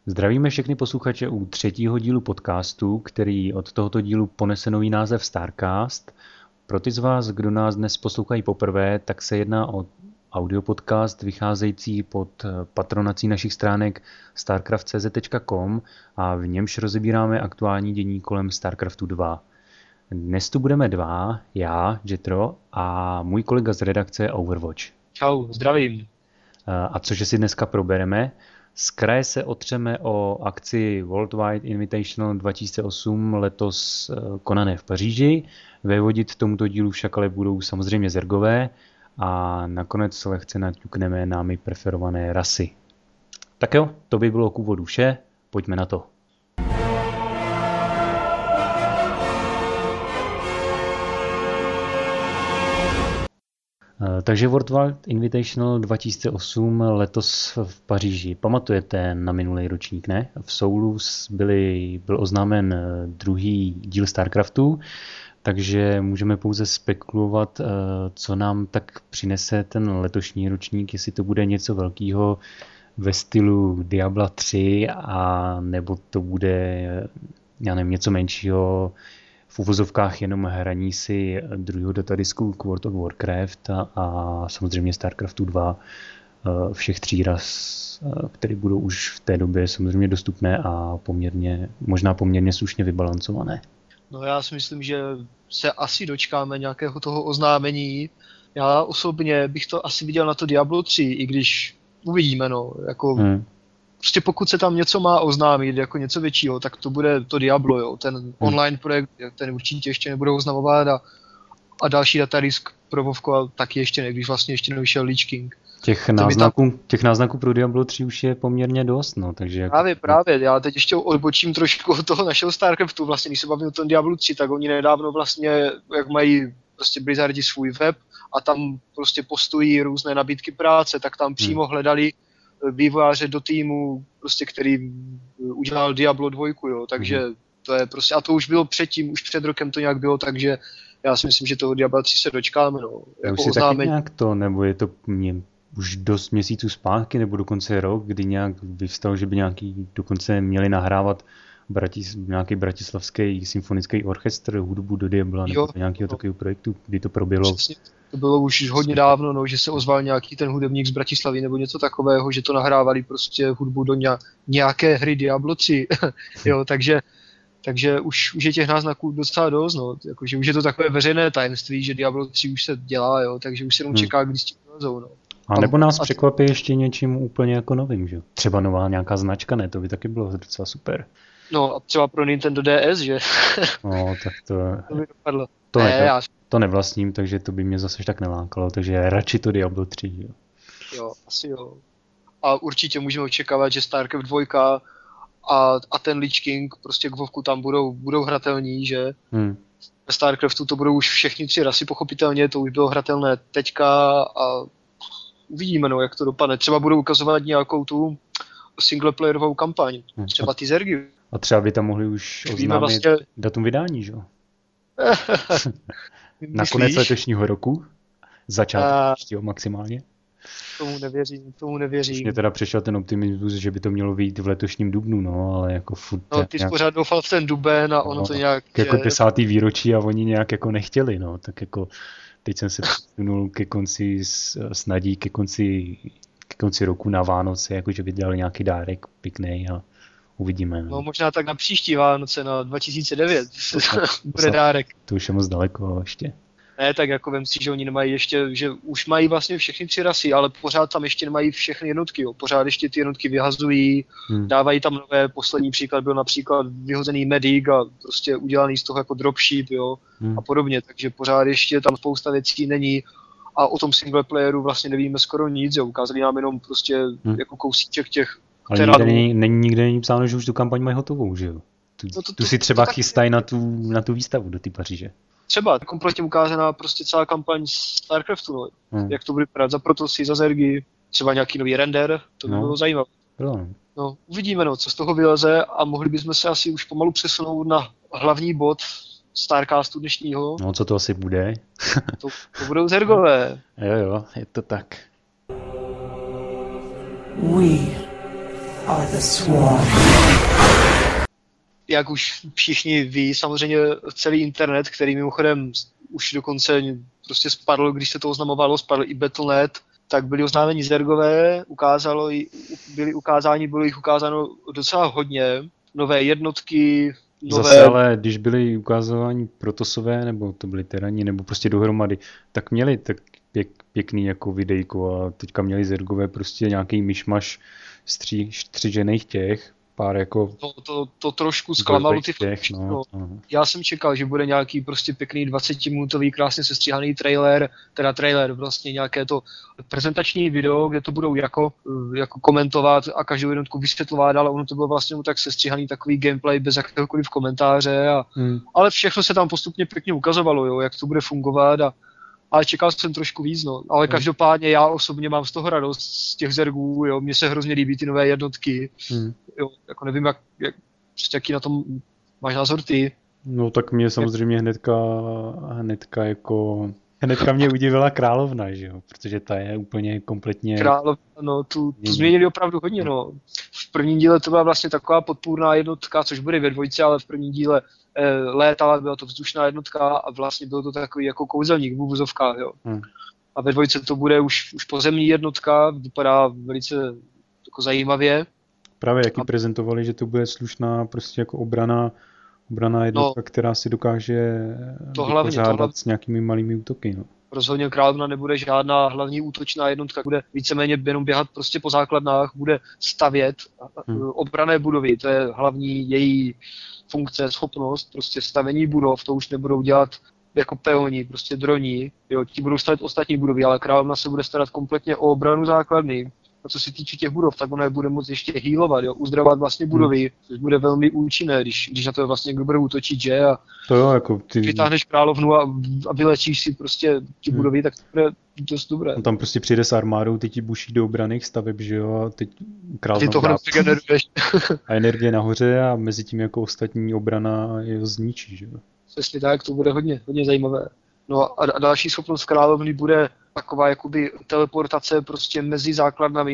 Zdravíme všechny posluchače u třetího dílu podcastu, který od tohoto dílu ponese nový název Starcast. Pro ty z vás, kdo nás dnes poslouchají poprvé, tak se jedná o audiopodcast vycházející pod patronací našich stránek starcraftcz.com a v němž rozebíráme aktuální dění kolem Starcraftu 2. Dnes tu budeme dva, já, Jetro, a můj kolega z redakce Overwatch. Čau, zdravím. A cože si dneska probereme? Zkraje se otřeme o akci Worldwide Invitational 2008 letos konané v Paříži. Vévodit tomuto dílu však ale budou samozřejmě Zergové a nakonec lehce naťukneme námi preferované rasy. Tak jo, to by bylo k úvodu vše, pojďme na to. Takže Worldwide Invitational 2008 letos v Paříži. Pamatujete na minulý ročník, ne? V Soulu byl oznámen druhý díl Starcraftu, takže můžeme pouze spekulovat, co nám tak přinese ten letošní ročník, jestli to bude něco velkého ve stylu Diabla 3, a nebo to bude, já nevím, něco menšího, v uvozovkách jenom hraní si druhého datadisku k World of Warcraft a samozřejmě Starcraftu 2, všech tří ras, které budou už v té době samozřejmě dostupné a možná poměrně slušně vybalancované. No já si myslím, že se asi dočkáme nějakého toho oznámení. Já osobně bych to asi viděl na to Diablo 3, i když uvidíme, no, jako... Prostě pokud se tam něco má oznámit, jako něco většího, tak to bude to Diablo, jo. Ten online projekt, ten určitě ještě nebudou oznamovat a další datadisk pro Vovko taky ještě ne, když vlastně ještě nevyšel Lich King. Těch náznaků pro Diablo 3 už je poměrně dost, no, takže... Právě, já teď ještě odbočím trošku od toho našeho Starcraftu, vlastně, když se bavím o tom Diablo 3, tak oni nedávno vlastně, jak mají prostě Blizzardi svůj web a tam prostě postují různé nabídky práce, tak tam přímo hledali vývojáře do týmu, prostě, který udělal Diablo 2, jo, takže to je prostě, a to už bylo předtím, už před rokem to nějak bylo, takže já si myslím, že toho Diablo 3 se dočkáme, no. Jako už si taky nějak to, nebo je to už dost měsíců zpátky, nebo dokonce rok, kdy nějak vyvstal, že by nějaký dokonce měli nahrávat nějaký bratislavský symfonický orchestr hudbu do Diabla, nebo nějakého takového projektu, kdy to proběhlo. Přesně. To bylo už hodně dávno, no, že se ozval nějaký ten hudebník z Bratislavy nebo něco takového, že to nahrávali prostě hudbu do nějaké hry Diablo 3. Jo, takže už je těch náznaků docela dost, no, jakože už je to takové veřejné tajemství, že Diablo 3 už se dělá, jo, takže už se jenom čeká, když s tím vylezou, no. A nebo nás překvapí ještě něčím úplně jako novým, že? Třeba nová nějaká značka, ne, to by taky bylo docela super. No a třeba pro Nintendo DS, že? No, tak to by dopadlo. To nevlastním, takže to by mě zase tak nelákalo, takže radši to Diablo 3, jo. Jo, asi jo. A určitě můžeme očekávat, že Starcraft 2 a ten Lich King prostě k Vovku tam budou hratelní, že? Ve Starcraftu to budou už všechny tři rasy, pochopitelně, to už bylo hratelné teďka a uvidíme, no, jak to dopadne. Třeba budou ukazovat nějakou tu singleplayerovou kampaň, třeba ty Zergy. A třeba by tam mohli už oznámit vlastně datum vydání, že jo? Na konec letošního roku? Začátek příštího maximálně? Tomu nevěřím. Už mě teda přešel ten optimismus, že by to mělo vyjít v letošním dubnu, no, ale jako furt... No, ty jsi pořád doufal v ten duben a ono to nějak... Jako 10. výročí a oni nějak jako nechtěli, no, tak jako teď jsem se přesunul ke konci snadí, ke konci roku na Vánoce, jako že by dělali nějaký dárek pěkný a uvidíme. No možná tak na příští Vánoce, na 2009, bude dárek. To už je moc daleko ještě. Ne, tak jako vem si, že oni nemají ještě, že už mají vlastně všechny tři rasy, ale pořád tam ještě nemají všechny jednotky, jo. Pořád ještě ty jednotky vyhazují, dávají tam nové, poslední příklad byl například vyhozený Medic a prostě udělaný z toho jako dropship, jo, a podobně, takže pořád ještě tam spousta věcí není a o tom singleplayeru vlastně nevíme skoro nic, jo. Ukázali nám jenom prostě jako kousíček těch. Ale nikde není psáno, že už tu kampaň mají hotovou, že jo? Tu si třeba chystají na tu výstavu do té Paříže. Třeba kompletně ukázaná prostě celá kampaň Starcraftu, no. Jak to bude vypadat za Protosy, za Zergy, třeba nějaký nový render, to by bylo zajímavé. No, uvidíme, no, co z toho vyleze a mohli bychom se asi už pomalu přesunout na hlavní bod Starcastu dnešního. No, co to asi bude? to budou Zergové. Jo, je to tak. We are the Swarm. Jak už všichni ví, samozřejmě celý internet, který mimochodem už dokonce prostě spadl, když se to oznamovalo, spadl i Battle.net, tak byli oznámeni Zergové, bylo jich ukázáno docela hodně, nové jednotky, nové... Zase ale, když byli ukázáni Protosové, nebo to byli Terani, nebo prostě dohromady, tak měli tak pěkný jako videjko a teďka měli Zergové prostě nějaký myšmaš střížených těch, pár jako... To trošku zklamalo ty těch, no. Já jsem čekal, že bude nějaký prostě pěkný 20-minutový krásně sestříhaný trailer, vlastně nějaké to prezentační video, kde to budou jako komentovat a každou jednotku vysvětlovat, ale ono to bylo vlastně tak sestříhaný takový gameplay bez jakéhokoliv komentáře ale všechno se tam postupně pěkně ukazovalo, jo, jak to bude fungovat ale čekal jsem trošku víc, no. Ale každopádně já osobně mám z toho radost, z těch Zergů, jo. Mně se hrozně líbí ty nové jednotky. Jo, jako nevím, jaký na tom máš názor ty. No tak mě samozřejmě hnedka mě udivila Královna, že jo, protože ta je úplně kompletně... Královna, no, tu změnili opravdu hodně, no. V prvním díle to byla vlastně taková podpůrná jednotka, což bude ve dvojce, ale v prvním díle létala, byla to vzdušná jednotka a vlastně byl to takový jako kouzelník v uvozovkách, jo. A ve dvojce to bude už pozemní jednotka, vypadá velice jako zajímavě. Právě jak ji prezentovali, že to bude slušná prostě jako obrana jednotka, která si dokáže vypořádat s nějakými malými útoky. No. Rozhodně Královna nebude žádná hlavní útočná jednotka, bude víceméně jenom běhat prostě po základnách, bude stavět obranné budovy, to je hlavní její funkce, schopnost, prostě stavení budov, to už nebudou dělat jako peoni, prostě droní, jo, ti budou stavět ostatní budovy, ale Královna se bude starat kompletně o obranu základny. A co se týče těch budov, tak ona je bude moct ještě healovat, jo, uzdravovat vlastně budovy, což bude velmi účinné, když na to vlastně kdo bude útočit, že? A to jo, jako ty... vytáhneš Královnu a vylečíš si prostě ty budovy, tak to bude dost dobré. On tam prostě přijde s armádou, teď ti buší do obraných staveb, že jo, a teď Královna... Ty to hned regeneruješ. A energie nahoře a mezi tím jako ostatní obrana je zničí, že jo. Přesně tak, to bude hodně zajímavé. No a další schopnost Královny bude taková jakoby teleportace prostě mezi základnami,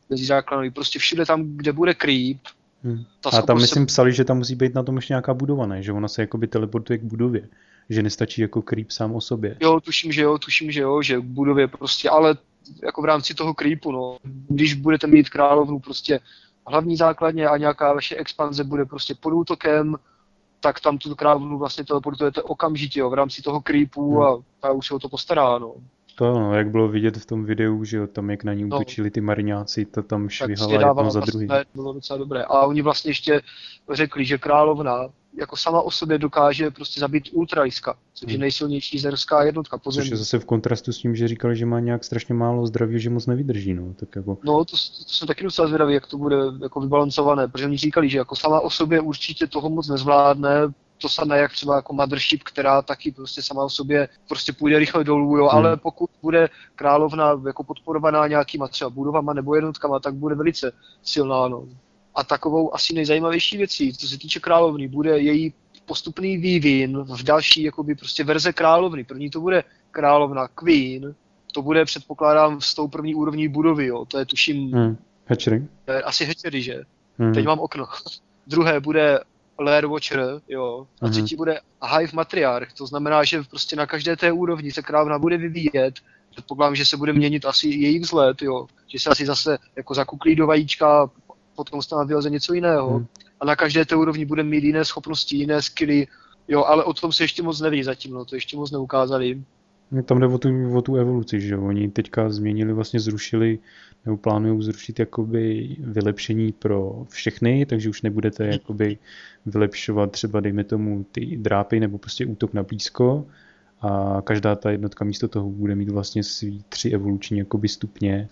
prostě všude tam, kde bude creep. A tam myslím psali, že tam musí být na tom ještě nějaká budova, ne? Že ona se jakoby teleportuje k budově. Že nestačí jako creep sám o sobě. Jo, tuším, že k budově prostě, ale jako v rámci toho creepu, no. Když budete mít Královnu prostě hlavní základně a nějaká vaše expanze bude prostě pod útokem, tak tam tu Královnu vlastně teleportujete okamžitě, jo, v rámci toho creepu a už se o to postará, no. To no, jak bylo vidět v tom videu, že jo, tam jak na ní útočili ty mariňáci, to tam švihala jedno za druhý. To bylo docela dobré. A oni vlastně ještě řekli, že Královna jako sama o sobě dokáže prostě zabít ultraliska, což je nejsilnější zerská jednotka pozemní. Což je zase v kontrastu s tím, že říkali, že má nějak strašně málo zdraví, že moc nevydrží, no. Tak jako... No, to jsem taky docela zvědavý, jak to bude jako vybalancované, protože oni říkali, že jako sama o sobě určitě toho moc nezvládne, to samé jak třeba jako Mothership, která taky prostě sama o sobě prostě půjde rychle dolů, jo, ale pokud bude Královna jako podporovaná nějakýma třeba budovama nebo jednotkama, tak bude velice silná, no. A takovou asi nejzajímavější věcí, co se týče Královny, bude její postupný vývin v další jakoby prostě verze Královny. První to bude Královna Queen, to bude předpokládám s tou první úrovní budovy, jo, to je tuším... Hatchery. Asi hatchery, že? Teď mám okno. Druhé bude Lair Watcher, jo, a třetí bude Hive Matriarch, to znamená, že prostě na každé té úrovni se Královna bude vyvíjet, předpokládám, že se bude měnit asi její vzhled, jo, že se asi zase jako zakuklí do vajíčka, potom se tam vyleze něco jiného. A na každé té úrovni bude mít jiné schopnosti, jiné skilly, jo, ale o tom se ještě moc neví zatím, no, to ještě moc neukázali. Tam jde o tu evoluci, že jo, oni teďka změnili, vlastně zrušili, nebo plánujou zrušit jakoby vylepšení pro všechny, takže už nebudete jakoby vylepšovat třeba, dejme tomu, ty drápy nebo prostě útok na blízko a každá ta jednotka místo toho bude mít vlastně svý 3 evoluční jakoby stupně,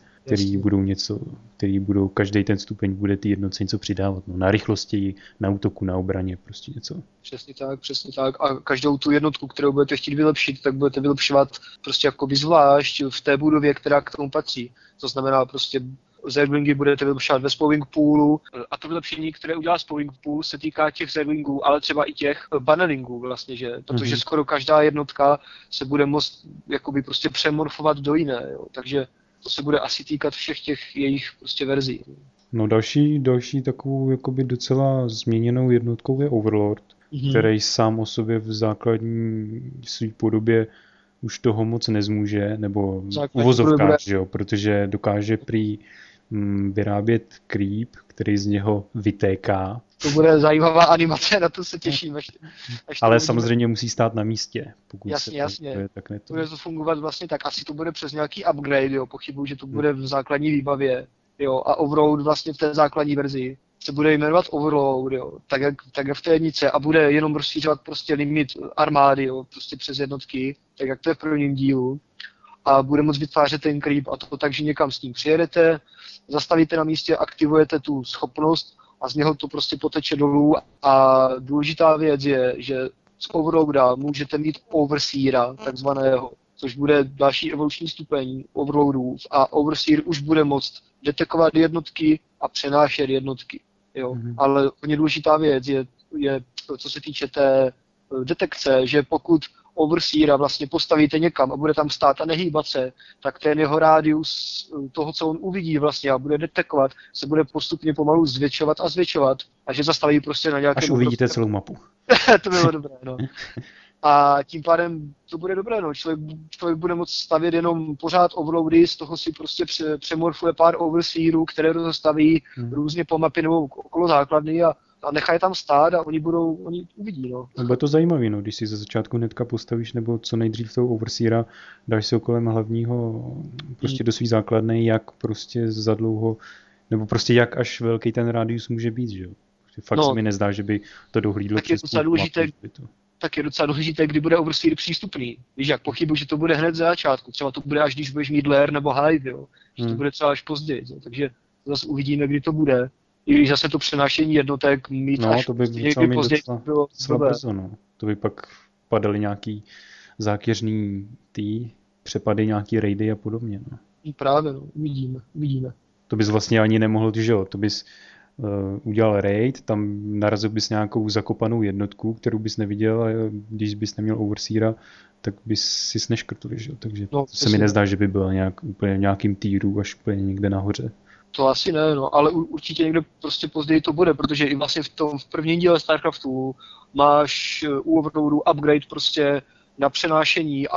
který budou každý ten stupeň bude ty jednotce něco přidávat, no, na rychlosti, na útoku, na obraně, prostě něco. Přesně tak. A každou tu jednotku, kterou budete chtít vylepšit, tak budete vylepšovat prostě jakoby zvlášť v té budově, která k tomu patří. To znamená prostě Zerglingy budete vylepšovat ve spawning poolu a to vylepšení, které udělá spawning pool, se týká těch Zerglingů, ale třeba i těch banelingů vlastně, že? Protože skoro každá jednotka se bude moct jakoby prostě přemorfovat do jiné, jo? Takže to se bude asi týkat všech těch jejich prostě verzí. No další takovou jakoby docela změněnou jednotkou je Overlord, který sám o sobě v základní své podobě už toho moc nezmůže, nebo v uvozovkách, že jo, protože dokáže prý vyrábět creep, který z něho vytéká. To bude zajímavá animace, na to se těším. Až ale samozřejmě musí stát na místě. Pokud jasně. Bude to fungovat vlastně tak. Asi to bude přes nějaký upgrade, jo. Pochybuji, že to bude v základní výbavě. Jo. A Overload vlastně v té základní verzi se bude jmenovat Overload, jo. Tak jak v té jednice. A bude jenom rozšířovat prostě limit armády, jo. Prostě přes jednotky, tak jak to je v prvním dílu. A bude moct vytvářet ten creep a to tak, že někam s ním přijedete, zastavíte na místě, aktivujete tu schopnost a z něho to prostě poteče dolů. A důležitá věc je, že z Overloada můžete mít Overseera, takzvaného, což bude další evoluční stupeň Overloadů. A Overseer už bude moct detekovat jednotky a přenášet jednotky. Jo? Ale hodně důležitá věc je, co se týče té detekce, že pokud Overseera vlastně postavíte někam a bude tam stát a nehýbat se, tak ten jeho rádius toho, co on uvidí vlastně a bude detekovat, se bude postupně pomalu zvětšovat a že zastaví prostě na nějakém... Až uvidíte celou mapu. To bylo dobré, no. A tím pádem to bude dobré, no. Člověk bude moct stavět jenom pořád overloady, z toho si prostě přemorfuje pár overseerů, které rozastaví různě po mapě nebo okolo základny a nechají tam stát a oni uvidí, no. Bude to zajímavý, no, když si ze začátku hnedka postavíš nebo co nejdřív toho overseera, dáš si kolem hlavního prostě do svý základny, jak prostě za dlouho, nebo prostě jak až velký ten rádius může být, že jo. Fakt se mi nezdá, že by to dohlídlo přes tak je docela důležité, kdy bude Overseer přístupný. Víš, jak pochybuji, že to bude hned za začátku. Třeba to bude až když budeš mít Lair nebo Hive, jo. Že to bude třeba až později, jo. Takže zase uvidíme, kdy to bude. I když zase to přenášení jednotek mít až to by někdy později bylo brzo, no. To by pak padaly nějaký zákeřný přepady, nějaký raidy a podobně, no. Právě, no. Uvidíme. To bys vlastně ani nemohl, že jo, to bys udělal raid, tam narazil bys nějakou zakopanou jednotku, kterou bys neviděl a když bys neměl Overseera, tak bys si neškrtl, že jo, takže se mi nezdá, že by byl úplně v nějakým týru až úplně někde nahoře. To asi ne, no, ale určitě někde prostě později to bude, protože i vlastně v prvním díle StarCraftu máš u Overloadu upgrade prostě na přenášení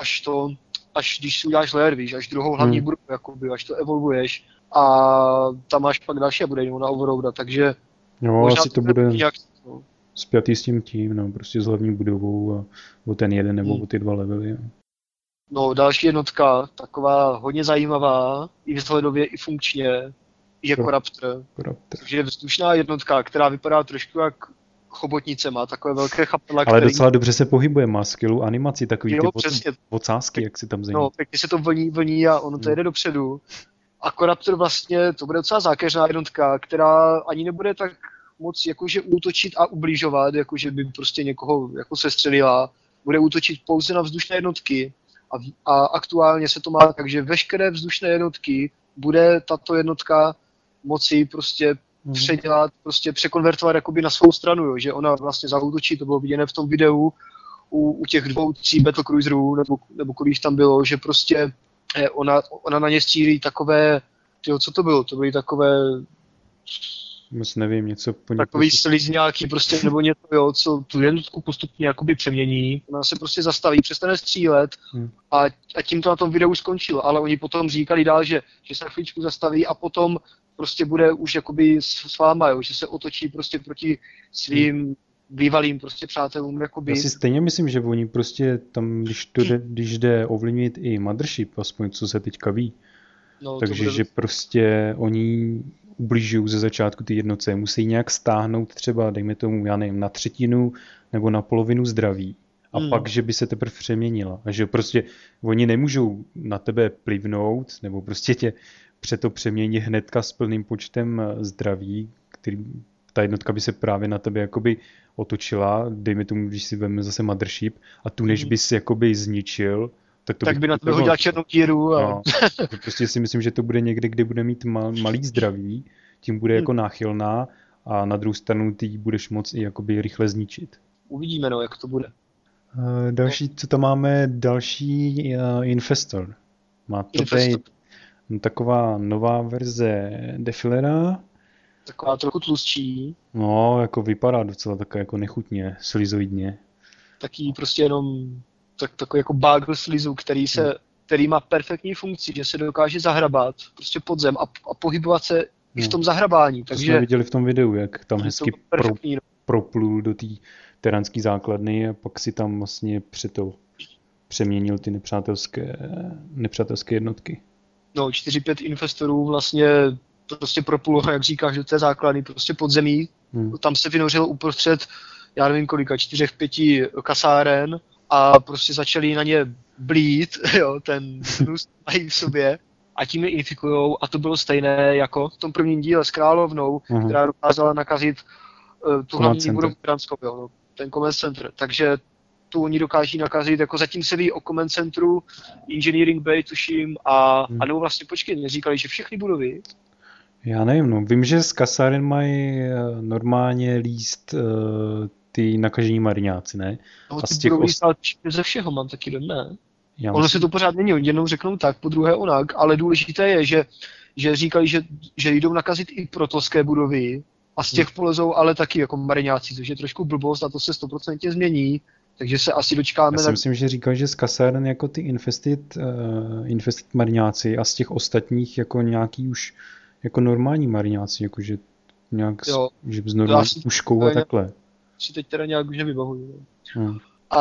až když si uděláš layer, víš, až druhou hlavní budovu, jakoby, až to evolvuješ a tam máš pak další upgrade na Overloada, takže asi to bude spjatý s tím, no, prostě s hlavní budovou a o ten jeden nebo o ty 2 levely. No, další jednotka, taková hodně zajímavá, i vzhledově, i funkčně, je Corruptor. Což je vzdušná jednotka, která vypadá trošku jak chobotnice, má takové velké chapela, ale docela dobře se pohybuje, má skvělou animaci, takový ty ocásky, jak si tam zajímavé. No, pěkně se to vlní a ono to jede dopředu. A Corruptor vlastně, to bude docela zákeřná jednotka, která ani nebude tak moc jakože útočit a ubližovat, jakože by prostě někoho jako sestřelila. Bude útočit pouze na vzdušné jednotky a aktuálně se to má tak, že veškeré vzdušné jednotky bude tato jednotka moci prostě předělat, prostě překonvertovat jakoby na svou stranu, jo, že ona vlastně zaútočí, to bylo viděné v tom videu u těch 2-3 battlecruiserů, nebo kolik tam bylo, že prostě ona na ně střílí takové, co to bylo? To byly takové... Moc nevím, něco... Takový slizňáky prostě, nebo něco, jo, co tu jednotku postupně jakoby přemění. Ona se prostě zastaví, přestane střílet a tím to na tom videu skončilo. Ale oni potom říkali dál, že se na chvíličku zastaví a potom prostě bude už jakoby s váma, jo, že se otočí prostě proti svým bývalým prostě přátelům, jakoby. Já si stejně myslím, že oni prostě tam, když jde ovlivnit i Mothership, aspoň co se teďka ví, takže že prostě oni ubližují ze začátku ty jednotce, musí nějak stáhnout třeba, dejme tomu, já nevím, na 1/3 nebo na polovinu zdraví. A pak, že by se teprve přeměnila. A že prostě oni nemůžou na tebe plivnout, nebo prostě tě přeto přeměnit hnedka s plným počtem zdraví, který ta jednotka by se právě na tebe jakoby otočila, dejme tomu, když si vezme zase Mothership, a tu než bys jakoby zničil, tak by na tebe hodila černou díru. No, prostě si myslím, že to bude někde, kde bude mít malý zdraví, tím bude jako náchylná a na druhou stranu ty budeš moct i jakoby rychle zničit. Uvidíme, no, jak to bude. Další, co tam máme, další Infestor. Má to být taková nová verze Defilera, taková trochu tlustší. No, jako vypadá docela také jako nechutně, slizoidně. Taky prostě jenom takový jako bagel slizu, který má perfektní funkci, že se dokáže zahrabat prostě pod zem a pohybovat se i v tom zahrabání. Takže to jsme viděli v tom videu, jak tam hezky proplul do té teranské základny a pak si tam vlastně přeměnil ty nepřátelské jednotky. No, 4-5 investorů vlastně prostě proplulo, jak říkáš, do té základny prostě pod zemí. Tam se vynořilo uprostřed, já nevím kolika, 4-5 kasáren a prostě začali na ně blít, jo, ten hnus mají v sobě a tím je infikujou a to bylo stejné jako v tom prvním díle s královnou, která dokázala nakazit tu hlavní budovu Kranskou, jo, ten Command Center. Takže tu oni dokáží nakazit, jako zatím se ví o Command Centru, Engineering Bay tuším a nebo vlastně počkej, neříkali, že všechny budovy. Já nevím, no. Vím, že z kasáren mají normálně líst ty nakažení mariňáci, ne? No, ty budou líst ze všeho, mám taky dojem, ne? Ono se to pořád není, oni jednou řeknou tak, po druhé onak, ale důležité je, že říkali, že jdou nakazit i protoské budovy a z těch polezou ale taky jako mariňáci, což je trošku blbost a to se 100% změní, takže se asi dočkáme. Já si myslím, že říkal, že z kasáren jako ty infested mariňáci a z těch ostatních jako nějaký už jako normální mariňáci, jakože nějak že s normální puškou a takhle. Si teď teda nějak už nevybavuju. A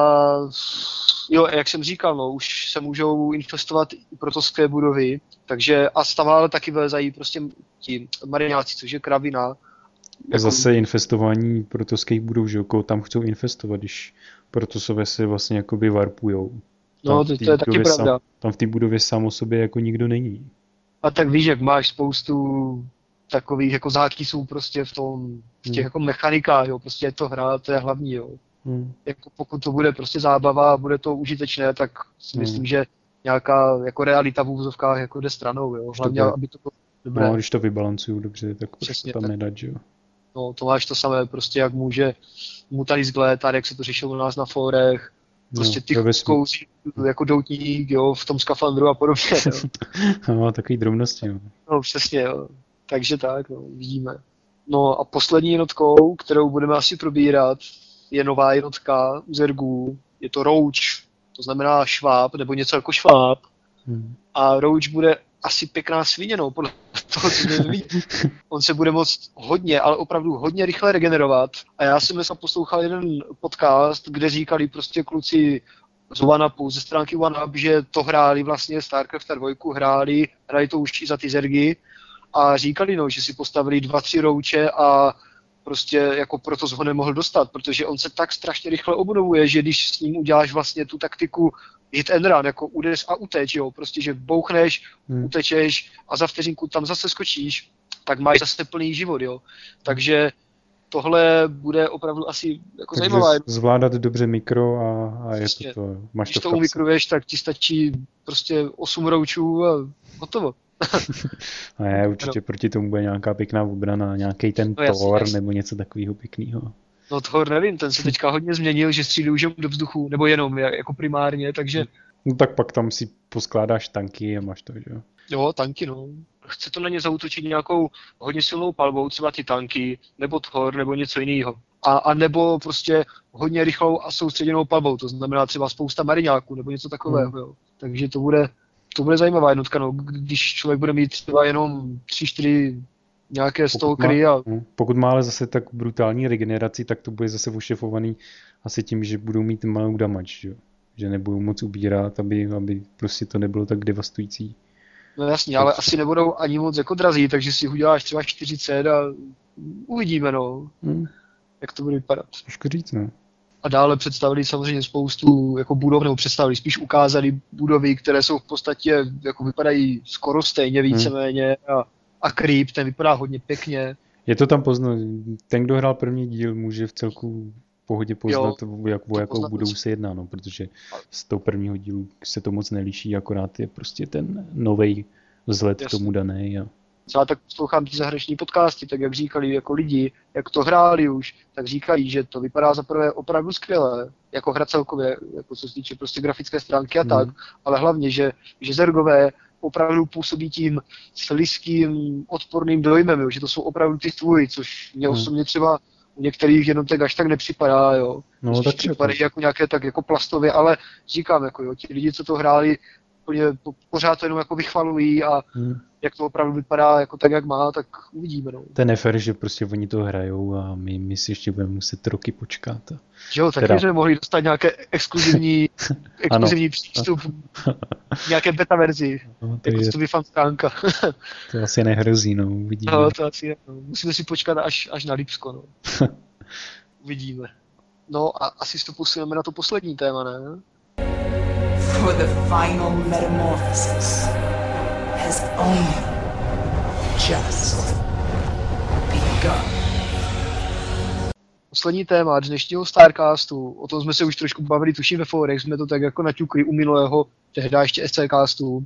jo, jak jsem říkal, no, už se můžou infestovat i protoské budovy, takže a stále taky vylezají prostě ti mariňáci, což je kravina. A zase infestování protoských budov, že koho tam chcou infestovat, když protosové se vlastně jakoby varpujou. No, to je taky pravda. Tam v té budově sám o sobě jako nikdo není. A tak víš, jak máš spoustu takových jako zákysů prostě v těch jako mechanikách, jo, prostě je to hra, to je hlavní, jo. Jako pokud to bude prostě zábava a bude to užitečné, tak si myslím, že nějaká jako realita v úvozovkách jako jde stranou, jo. Hlavně, aby to bylo dobré. No, když to vybalancují dobře, tak přesně to tam nedat, že jo. No, to máš to samé, prostě jak může mu tady zglétat, jak se to řešilo u nás na fórech, prostě ty kouzí jako doutník, jo, v tom skafandru a podobně, jo. No, takový drobnosti, jo. No, přesně, jo. Takže tak, no, vidíme. No a poslední jednotkou, kterou budeme asi probírat, je nová jednotka u Zergů, je to Roach, to znamená šváb, nebo něco jako šváb. A Roach bude asi pěkná svině, no, podle toho, co budeme vidět. On se bude moct hodně, ale opravdu hodně rychle regenerovat. A já jsem dneska poslouchal jeden podcast, kde říkali prostě kluci z OneUpu, ze stránky OneUp, že to hráli vlastně StarCrafta 2, hráli to už i za ty Zergy a říkali, no, že si postavili 2-3 Roache a prostě jako proto ho nemohl dostat, protože on se tak strašně rychle obnovuje, že když s ním uděláš vlastně tu taktiku hit and run, jako udes a uteč, jo, prostě, že bouchneš, utečeš a za vteřinku tam zase skočíš, tak máš zase plný život, jo. Takže tohle bude opravdu asi jako zajímavé. Zvládat dobře mikro a je to máš když to umikruješ, tak ti stačí prostě 8 roučů a hotovo. A je, určitě proti tomu bude nějaká pěkná obrana, nějaký ten Thor nebo něco takového pěkného. No Thor nevím, ten se teďka hodně změnil, že střílí už do vzduchu, nebo jenom jako primárně, takže... No tak pak tam si poskládáš tanky a máš to, že jo? Jo, tanky, no. Chce to na ně zaútočit nějakou hodně silnou palbou, třeba ty tanky, nebo Thor, nebo něco jiného. A nebo prostě hodně rychlou a soustředěnou palbou, to znamená třeba spousta mariňáků, nebo něco takového, jo. Takže to bude zajímavá jednotka, no, když člověk bude mít třeba jenom 3-4 nějaké stalkery a... Pokud má ale zase tak brutální regeneraci, tak to bude zase ošefovaný asi tím, že budou mít malou damage, že nebudou moc ubírat, aby prostě to nebylo tak devastující. No jasně, ale asi nebudou ani moc jako drazí, takže si uděláš třeba 40 a uvidíme, no, jak to bude vypadat. Těžko říct, no. A dále představili samozřejmě spoustu jako budov, nebo představili, spíš ukázali budovy, které jsou v podstatě, jako vypadají skoro stejně víceméně a Creep, ten vypadá hodně pěkně. Je to tam poznat, ten, kdo hrál první díl, může v celku pohodě poznat, jakou budou se jedná, no, protože z toho prvního dílu se to moc neliší, akorát je prostě ten novej vzhled k tomu daný. Já tak poslouchám ty zahraniční podcasty, tak jak říkali jako lidi, jak to hráli už, tak říkají, že to vypadá za prvé opravdu skvěle, jako hra celkově, jako co se týče prostě grafické stránky a tak, ale hlavně, že Zergové opravdu působí tím slizkým, odporným dojmem, jo, že to jsou opravdu ty tvůj, což mě osobně třeba u některých jednotek až tak nepřipadá, jo. No, tak připadají jako nějaké tak jako plastově, ale říkám, jako jo, ti lidi, co to hráli, pořád to jenom jako vychvalují a jak to opravdu vypadá jako tak, jak má, tak uvidíme. No. To je nefér, že prostě oni to hrajou a my si ještě budeme muset roky počkat. Jo, taky, že mohli dostat nějaké exkluzivní přístup k nějaké beta verzi. No, jako to by fan stránka. To asi nehrozí, no, uvidíme. No, to asi ne, no. Musíme si počkat až na Lipsko, no. Uvidíme. No a asi se to posuneme na to poslední téma, ne? For the final metamorphosis has only just begun. Poslední téma dnešního Starcastu, o tom jsme se už trošku bavili, tuším ve forech, jsme to tak jako naťukli u minulého, tehdy ještě SCcastu.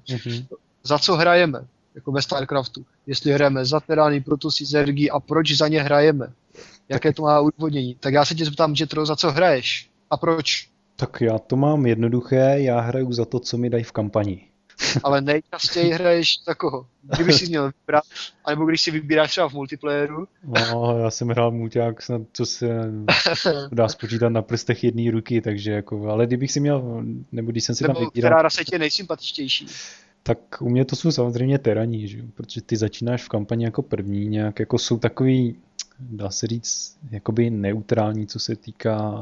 Za co hrajeme, jako ve Starcraftu? Jestli hrajeme za Terany, Protosy, Zergy a proč za ně hrajeme? Jaké to má udůvodnění? Tak já se tě zeptám, Jetro, za co hraješ? A proč? Tak já to mám jednoduché, já hraju za to, co mi dají v kampani. Ale nejčastěji hraješ za koho? Kdyby si měl vybrat, anebo když si vybíráš třeba v multiplayeru? No, já jsem hrál mulťák, snad co se dá spočítat na prstech jedné ruky, takže jako, ale kdybych si měl, nebo když jsem si tam vybíral... Nebo která rasa je nejsympatičtější? Tak u mě to jsou samozřejmě Terani, že? Protože ty začínáš v kampani jako první, nějak jako jsou takový, dá se říct, jakoby neutrální, co se týká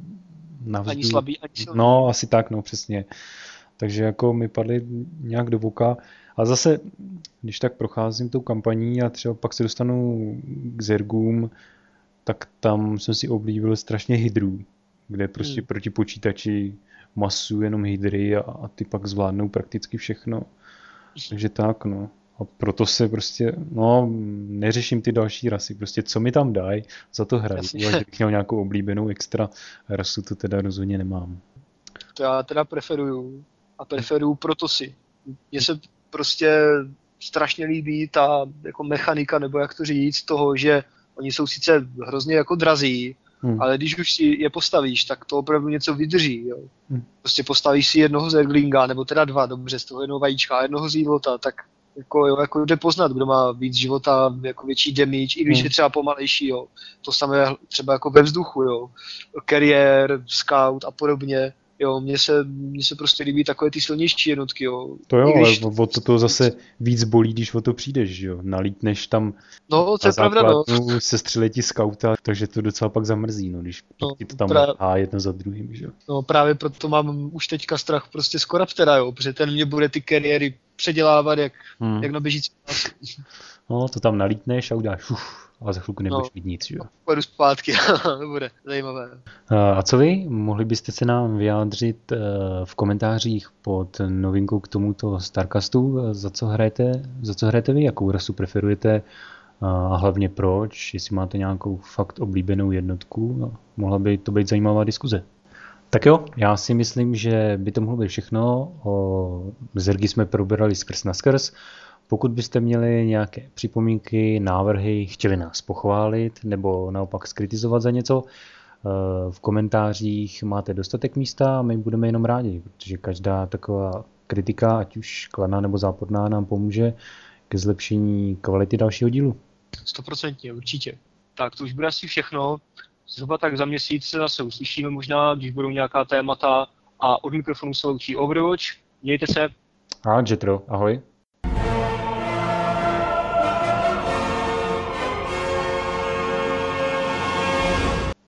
navzdu. Ani slabý, ani silný. No, asi tak, no, přesně. Takže jako mi padly nějak do voka. A zase, když tak procházím tou kampaní a třeba pak se dostanu k Zergům, tak tam jsem si oblíbil strašně hydrů, kde prostě proti počítači masu jenom hydry a ty pak zvládnou prakticky všechno. Takže tak, no. A proto se prostě, no, neřeším ty další rasy. Prostě co mi tam dají, za to hraju. Ale kdybych měl nějakou oblíbenou extra rasu, to teda rozhodně nemám. To já teda preferuju. A preferuju Protosy. Mně se prostě strašně líbí ta jako mechanika, nebo jak to říct, toho, že oni jsou sice hrozně jako drazí, ale když už si je postavíš, tak to opravdu něco vydrží. Jo. Prostě postavíš si jednoho zerglinga, nebo teda dva, dobře, z toho jednoho vajíčka a jednoho zívota, tak jako jde poznat, kdo má víc života, jako větší damage, i když je třeba pomalejší, jo. To samé třeba jako ve vzduchu, jo. Carrier, scout a podobně. Jo, mně se prostě líbí takové ty silnější jednotky, jo. To jo, když... ale o to zase víc bolí, když o to přijdeš, jo. Nalítneš tam to je pravda, no. Sestřelí ti skauta, takže to docela pak zamrzí, no, když ti to tam a jedno za druhým, že jo. No právě proto mám už teďka strach prostě z Corruptera, jo, protože ten mě bude ty kariéry předělávat jak na běžící. No, to tam nalítneš a uděláš a za chvilku nebudeš mít nic, jo. Pojdu zpátky, to bude zajímavé. A co vy? Mohli byste se nám vyjádřit v komentářích pod novinkou k tomuto Starcastu, za co hrajete vy, jakou rasu preferujete a hlavně proč, jestli máte nějakou fakt oblíbenou jednotku, mohla by to být zajímavá diskuze. Tak jo, já si myslím, že by to mohlo být všechno. O Zergy jsme probrali skrz na skrz. Pokud byste měli nějaké připomínky, návrhy, chtěli nás pochválit nebo naopak skritizovat za něco, v komentářích máte dostatek místa a my budeme jenom rádi, protože každá taková kritika, ať už kladná nebo záporná, nám pomůže ke zlepšení kvality dalšího dílu. 100%, určitě. Tak to už bude asi všechno. Zhruba tak za měsíc se zase uslyšíme možná, když budou nějaká témata a od mikrofonu se loučí Overwatch. Mějte se. A Jetro, ahoj.